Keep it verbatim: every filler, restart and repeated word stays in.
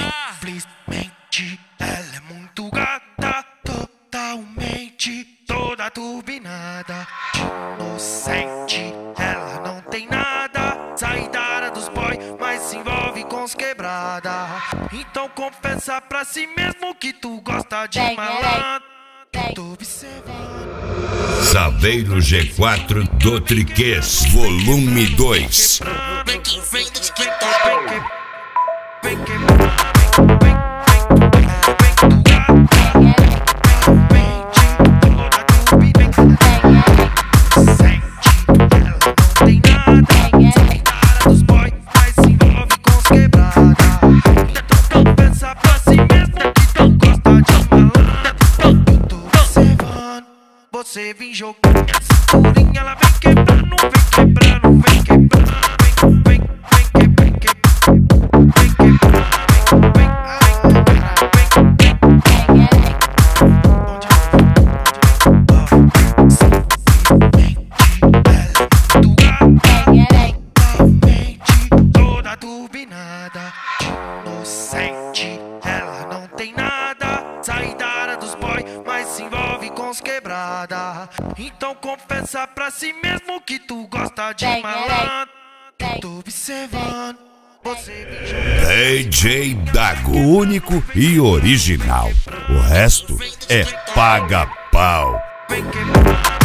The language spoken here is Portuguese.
Simplesmente ela é muito gata, totalmente toda turbinada, inocente, ela não tem nada, sai da área dos boy, mas se envolve com os quebrada. Então confessa pra si mesmo que tu gosta de malandro, tô observando. Saveiro G quatro do Triquês, volume dois. Vem que vem que vem que vem que vem você vem jogando essa cinturinha, ela vem quebrando, vem quebrando, vem quebrando, vem, vem, vem, vem, vem, vem, vem, toda turbinada, inocente, ela não tem nada, sai da área dos boy, mas se envolve com os quebrada. Então confessa pra si mesmo que tu gosta de malandro, tô observando. Você D J Dago, único e original. O resto é paga-pau. vem quebrar.